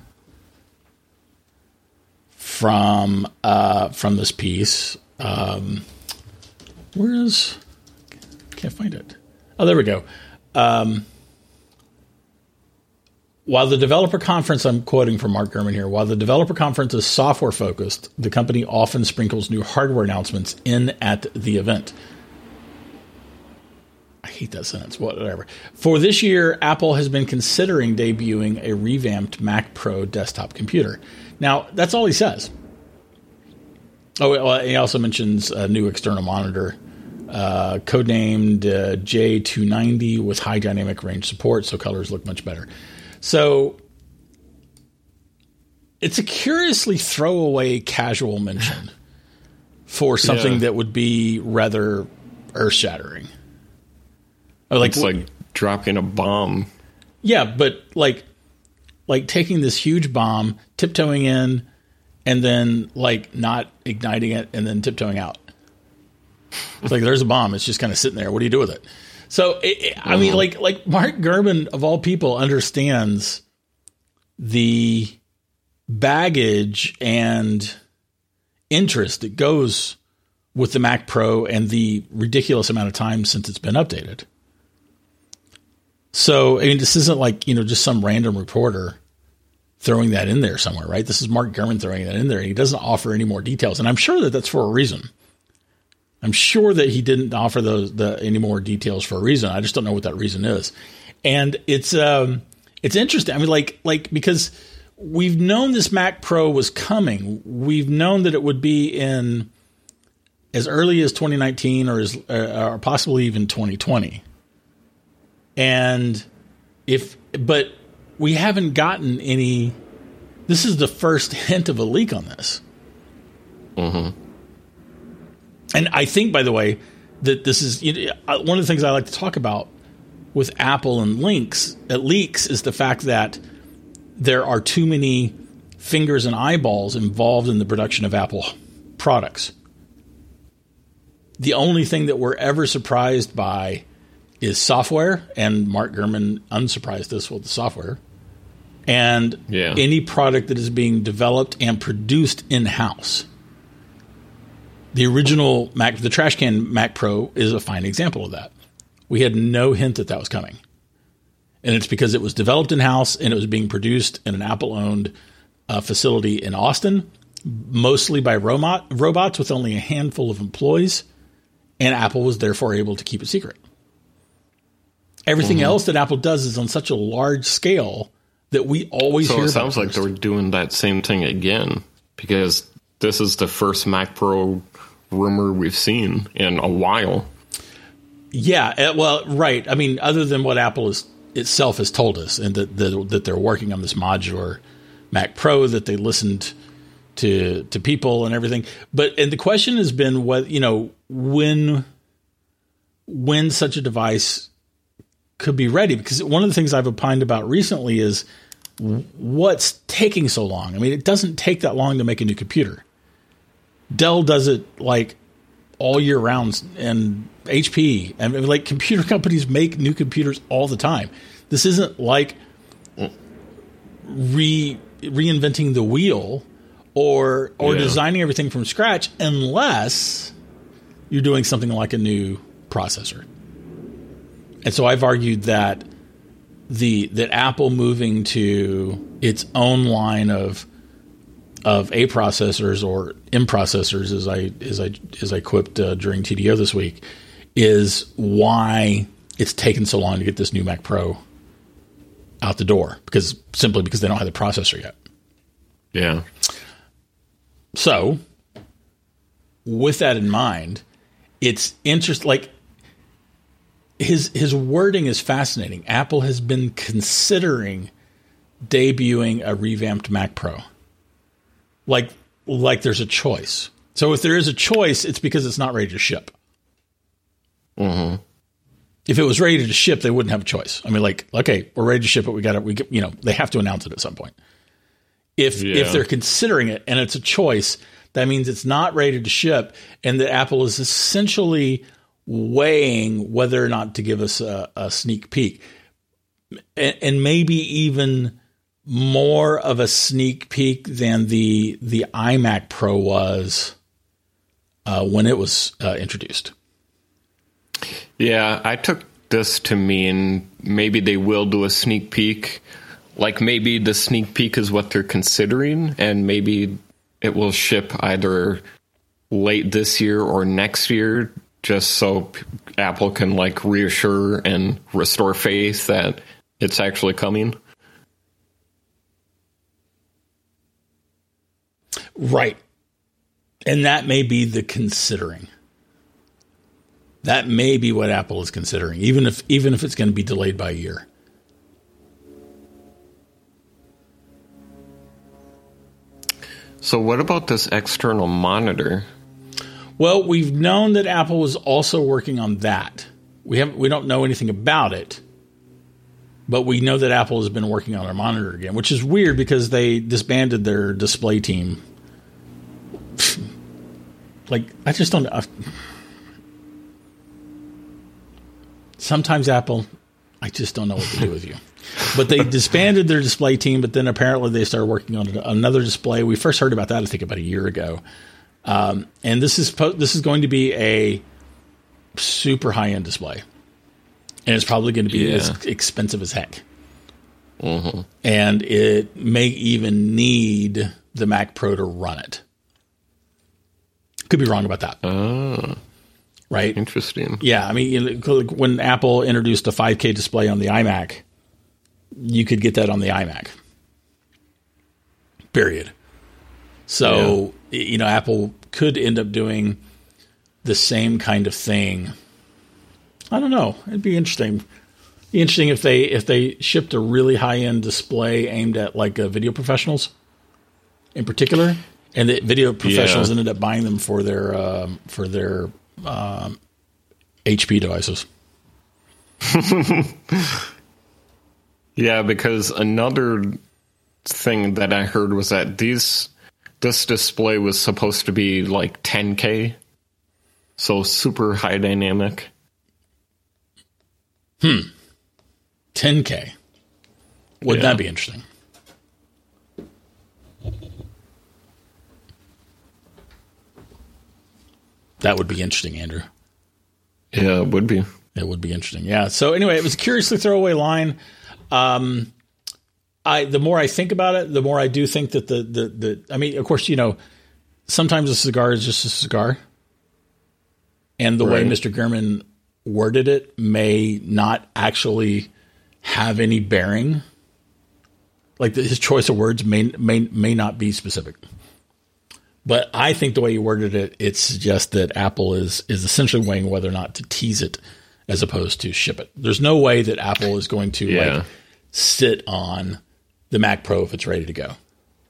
from, uh, from this piece. Um, where is, can't find it. Oh, there we go. Um, While the developer conference, I'm quoting from Mark Gurman here, while the developer conference is software focused, the company often sprinkles new hardware announcements in at the event. I hate that sentence, whatever. For this year, Apple has been considering debuting a revamped Mac Pro desktop computer. Now, that's all he says. Oh, well, he also mentions a new external monitor, uh, codenamed uh, J two ninety with high dynamic range support, so colors look much better. So it's a curiously throwaway casual mention for something yeah. that would be rather earth-shattering. Or like, it's like dropping a bomb. Yeah, but like like taking this huge bomb, tiptoeing in, and then like not igniting it, and then tiptoeing out. It's like there's a bomb. It's just kind of sitting there. What do you do with it? So, it, it, I mean, like like Mark Gurman, of all people, understands the baggage and interest that goes with the Mac Pro and the ridiculous amount of time since it's been updated. So, I mean, this isn't like, you know, just some random reporter throwing that in there somewhere, right? This is Mark Gurman throwing that in there. And he doesn't offer any more details. And I'm sure that that's for a reason. I'm sure that he didn't offer those the, any more details for a reason. I just don't know what that reason is. And it's um, it's interesting. I mean, like like because we've known this Mac Pro was coming. We've known that it would be in as early as twenty nineteen or as uh, or possibly even twenty twenty. And if but we haven't gotten any. This is the first hint of a leak on this. Mm-hmm. And I think, by the way, that this is you know, one of the things I like to talk about with Apple and links, uh, leaks is the fact that there are too many fingers and eyeballs involved in the production of Apple products. The only thing that we're ever surprised by is software, and Mark Gurman unsurprised us with the software. And yeah. any product that is being developed and produced in-house. The original Mac, the trash can Mac Pro is a fine example of that. We had no hint that that was coming. And it's because it was developed in-house and it was being produced in an Apple-owned uh, facility in Austin, mostly by robot, robots with only a handful of employees, and Apple was therefore able to keep it secret. Everything mm-hmm. else that Apple does is on such a large scale that we always so hear about. So it sounds like they're doing that same thing again, because this is the first Mac Pro rumor we've seen in a while. Yeah, well, right. I mean, other than what Apple is, itself has told us, and that, that that they're working on this modular Mac Pro, that they listened to to people and everything. But and the question has been what you know when when such a device could be ready, because one of the things I've opined about recently is what's taking so long. I mean, it doesn't take that long to make a new computer. Dell does it like all year round, and H P and like computer companies make new computers all the time. This isn't like re reinventing the wheel or or yeah. designing everything from scratch, unless you're doing something like a new processor. And so I've argued that the that Apple moving to its own line of of A processors or M processors, as I as I as I quipped uh, during T D O this week, is why it's taken so long to get this new Mac Pro out the door, because simply because they don't have the processor yet. Yeah. So, with that in mind, it's interest like his his wording is fascinating. Apple has been considering debuting a revamped Mac Pro. Like like there's a choice. So if there is a choice, it's because it's not ready to ship. Mm-hmm. If it was ready to ship, they wouldn't have a choice. I mean, like, okay, we're ready to ship it. We got to, we get, you know, they have to announce it at some point. If yeah. if they're considering it and it's a choice, that means it's not ready to ship, and that Apple is essentially weighing whether or not to give us a, a sneak peek, and, and maybe even more of a sneak peek than the the iMac Pro was uh, when it was uh, introduced. Yeah, I took this to mean maybe they will do a sneak peek. Like maybe the sneak peek is what they're considering, and maybe it will ship either late this year or next year, just so Apple can like reassure and restore faith that it's actually coming. Right. And that may be the considering. That may be what Apple is considering, even if even if it's going to be delayed by a year. So what about this external monitor? Well, we've known that Apple was also working on that. We haven't we don't know anything about it, but we know that Apple has been working on our monitor again, which is weird because they disbanded their display team. Like, I just don't know. Sometimes Apple, I just don't know what to do with you. But they disbanded their display team, but then apparently they started working on another display. We first heard about that, I think, about a year ago. Um, and this is this is going to be a super high-end display. And it's probably going to be yeah. as expensive as heck. Mm-hmm. And it may even need the Mac Pro to run it. Could be wrong about that. Oh. Right? Interesting. Yeah, I mean, when Apple introduced a five K display on the iMac, you could get that on the iMac. Period. So, yeah. you know, Apple could end up doing the same kind of thing. I don't know. It'd be interesting. It'd be interesting if they if they shipped a really high-end display aimed at like uh, video professionals in particular, and the video professionals yeah. ended up buying them for their um, for their um, H P devices. Yeah, because another thing that I heard was that these this display was supposed to be like ten K, so super high dynamic. Hmm. ten K. Wouldn't yeah. that be interesting? That would be interesting, Andrew. Yeah, it would be. It would be interesting. Yeah. So anyway, it was a curiously throwaway line. Um, I the more I think about it, the more I do think that the the the. I mean, of course, you know, sometimes a cigar is just a cigar, and the right. way Mister Gurman worded it may not actually have any bearing. Like the, his choice of words may may may not be specific. But I think the way you worded it, it suggests that Apple is is essentially weighing whether or not to tease it as opposed to ship it. There's no way that Apple is going to yeah. like sit on the Mac Pro if it's ready to go.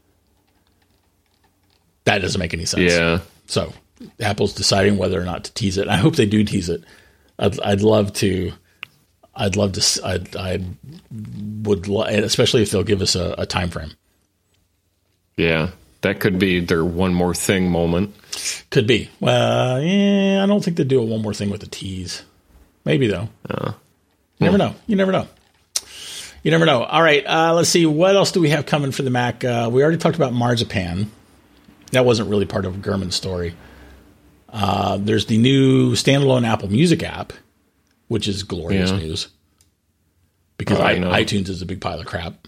That doesn't make any sense. Yeah. So Apple's deciding whether or not to tease it. I hope they do tease it. I'd, I'd love to. I'd love to. I'd, I would, especially if they'll give us a, a time frame. Yeah. That could be their one more thing moment. Could be. Well, yeah, I don't think they do a one more thing with a tease. Maybe, though. Uh, you never know. You never know. You never know. All right, uh, let's see. What else do we have coming for the Mac? Uh, we already talked about Marzipan. That wasn't really part of Gurman's story. Uh, there's the new standalone Apple Music app, which is glorious yeah. news. Because oh, I, I iTunes is a big pile of crap.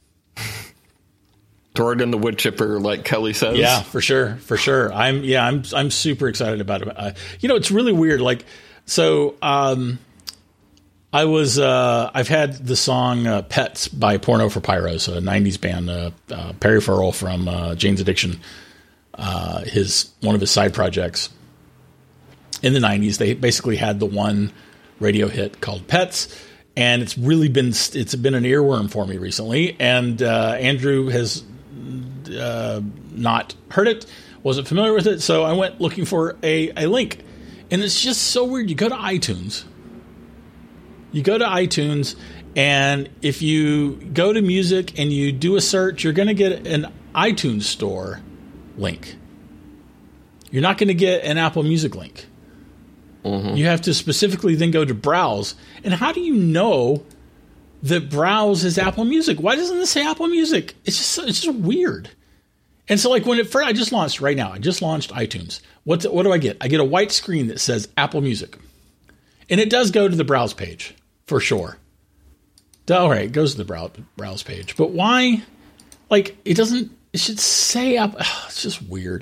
Throw it in the wood chipper, like Kelly says. Yeah, for sure, for sure. I'm yeah, I'm I'm super excited about it. Uh, you know, it's really weird. Like, so um, I was uh, I've had the song uh, "Pets" by Porno for Pyros, a nineties band. Uh, uh, Perry Farrell from uh, Jane's Addiction, uh, his one of his side projects in the nineties. They basically had the one radio hit called "Pets." And it's really been it's been an earworm for me recently. And uh, Andrew has uh, not heard it, wasn't familiar with it, so I went looking for a, a link. And it's just so weird. You go to iTunes. You go to iTunes, and if you go to music and you do a search, you're going to get an iTunes store link. You're not going to get an Apple Music link. Mm-hmm. You have to specifically then go to browse. And how do you know that browse is Apple Music? Why doesn't this say Apple Music? It's just it's just weird. And so, like, when it first, I just launched right now. I just launched iTunes. What what do I get? I get a white screen that says Apple Music, and it does go to the browse page for sure. All right, it goes to the browse browse page. But why? Like, it doesn't. It should say Apple. Oh, it's just weird.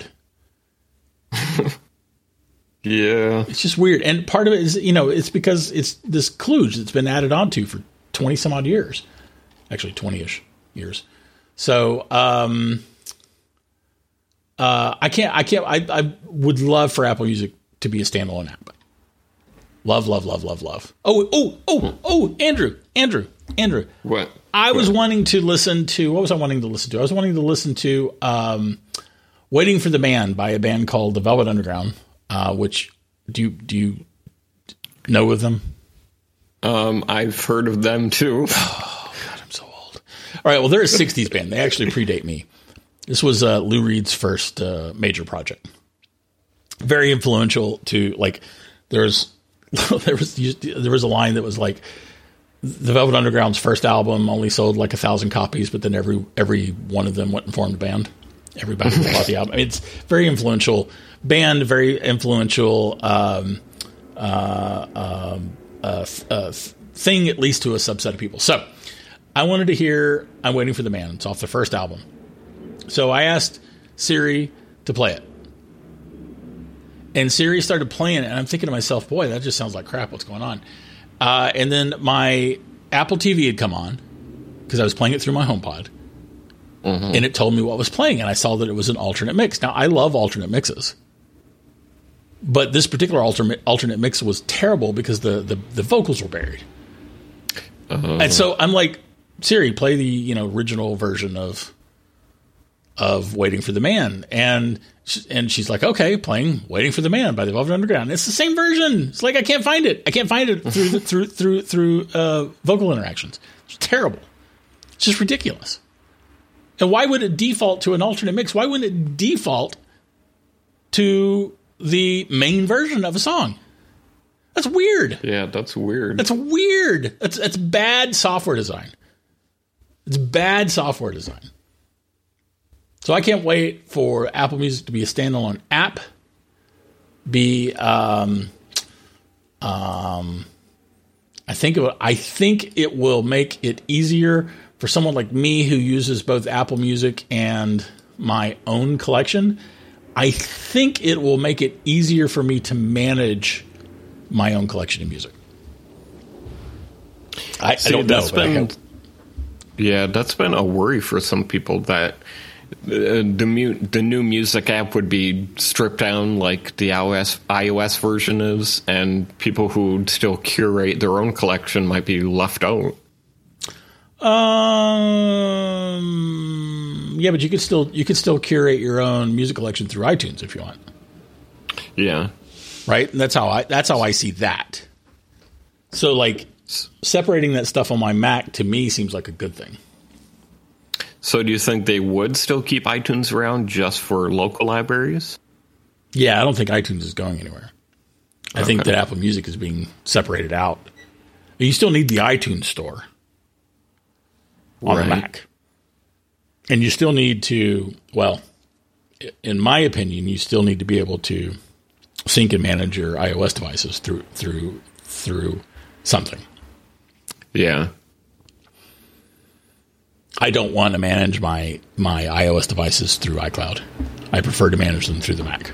Yeah. It's just weird. And part of it is, you know, it's because it's this kludge that's been added onto for twenty some odd years. Actually, twenty-ish years. So, um, uh, I can't, I can't, I, I would love for Apple Music to be a standalone app. Love, love, love, love, love. Oh, oh, oh, oh, Andrew, Andrew, Andrew. What? I what? was wanting to listen to, what was I wanting to listen to? I was wanting to listen to, um, Waiting for the Man by a band called The Velvet Underground. Uh, which do you, do you know of them? Um, I've heard of them too. Oh, God, I'm so old. All right, well, they're a sixties band. They actually predate me. This was uh, Lou Reed's first uh, major project. Very influential to, like, there's there was there was a line that was like, the Velvet Underground's first album only sold like a thousand copies, but then every every one of them went and formed a band. Everybody bought the album. I mean, it's very influential band, very influential um, uh, um, uh, uh, thing, at least to a subset of people. So I wanted to hear I'm Waiting for the Man. It's off the first album. So I asked Siri to play it. And Siri started playing it, and I'm thinking to myself, boy, that just sounds like crap. What's going on? Uh, and then my Apple T V had come on because I was playing it through my HomePod. Mm-hmm. And it told me what was playing, and I saw that it was an alternate mix. Now, I love alternate mixes. But this particular alternate alternate mix was terrible because the, the, the vocals were buried. Uh-huh. And so I'm like, Siri, play the you know original version of of Waiting for the Man. And she, and she's like, okay, playing Waiting for the Man by the Velvet Underground. It's the same version. It's like I can't find it. I can't find it through the, through through through uh, vocal interactions. It's terrible. It's just ridiculous. And why would it default to an alternate mix? Why wouldn't it default to the main version of a song? That's weird. Yeah, that's weird. That's weird. That's that's bad software design. It's bad software design. So I can't wait for Apple Music to be a standalone app. be, um, um, I think it will, I think it will make it easier for someone like me who uses both Apple Music and my own collection. I think it will make it easier for me to manage my own collection of music. I, See, I don't know. That's been, yeah, that's been a worry for some people that uh, the mu- the new music app would be stripped down like the iOS iOS version is, and people who still curate their own collection might be left out. Um. Yeah, but you could still you could still curate your own music collection through iTunes if you want. Yeah. Right. And that's how I that's how I see that. So like separating that stuff on my Mac to me seems like a good thing. So do you think they would still keep iTunes around just for local libraries? Yeah, I don't think iTunes is going anywhere. I Okay. think that Apple Music is being separated out. You still need the iTunes store on Right. the Mac. And you still need to, well, in my opinion, you still need to be able to sync and manage your iOS devices through through through something. Yeah. I don't want to manage my my iOS devices through iCloud. I prefer to manage them through the Mac.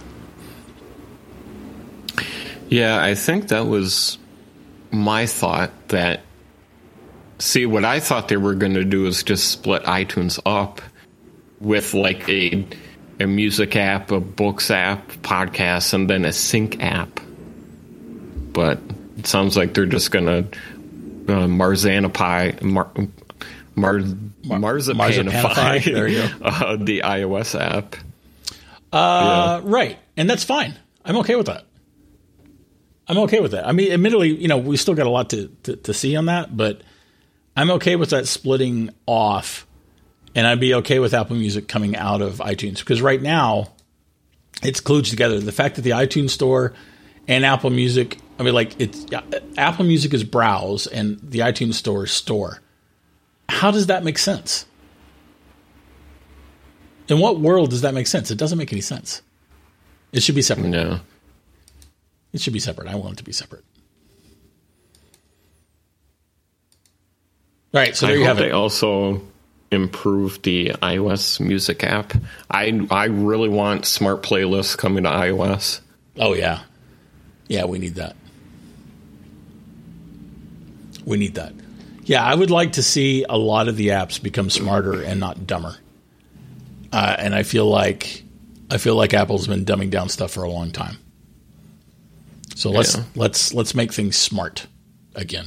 Yeah, I think that was my thought that, see, what I thought they were going to do is just split iTunes up with like a a music app, a books app, podcasts, and then a sync app. But it sounds like they're just going to uh, Marzanify, Mar, Mar, Marzipanify There you go. uh, the iOS app. Uh, Right. And that's fine. I'm okay with that. I'm okay with that. I mean, admittedly, you know, we still got a lot to, to, to see on that, but I'm okay with that splitting off. And I'd be okay with Apple Music coming out of iTunes because right now it's kludged together. The fact that the iTunes store and Apple Music, I mean, like it's Apple Music is browse and the iTunes store is store. How does that make sense? In what world does that make sense? It doesn't make any sense. It should be separate. No. It should be separate. I want it to be separate. All right, so there I you hope have they it. also improve the iOS music app. I I really want smart playlists coming to iOS. Oh, yeah. Yeah, we need that. We need that. Yeah, I would like to see a lot of the apps become smarter and not dumber. Uh, and I feel like I feel like Apple's been dumbing down stuff for a long time. So let's Yeah. let's let's make things smart again.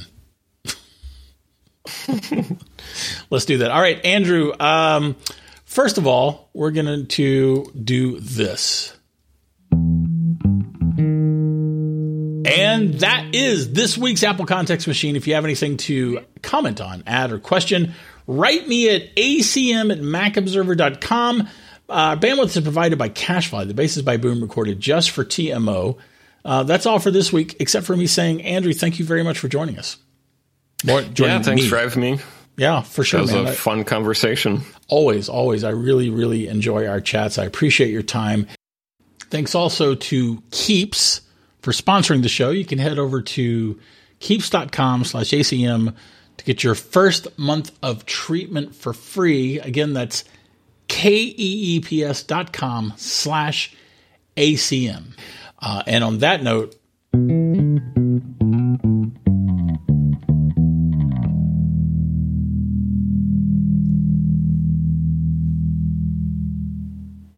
Let's do that. All right, Andrew. Um, first of all, we're going to do this. And that is this week's Apple Context Machine. If you have anything to comment on, add, or question, write me at A C M at mac observer dot com. Uh, bandwidth is provided by CacheFly. The bass is by Boom, recorded just for T M O. Uh, that's all for this week, except for me saying, Andrew, thank you very much for joining us. More, joining Yeah, thanks me. for having me. Yeah, for sure, That was man. a I- fun conversation. Always, always. I really, really enjoy our chats. I appreciate your time. Thanks also to Keeps for sponsoring the show. You can head over to keeps.com slash ACM to get your first month of treatment for free. Again, that's K-E-E-P-S dot com slash ACM. Uh, and on that note,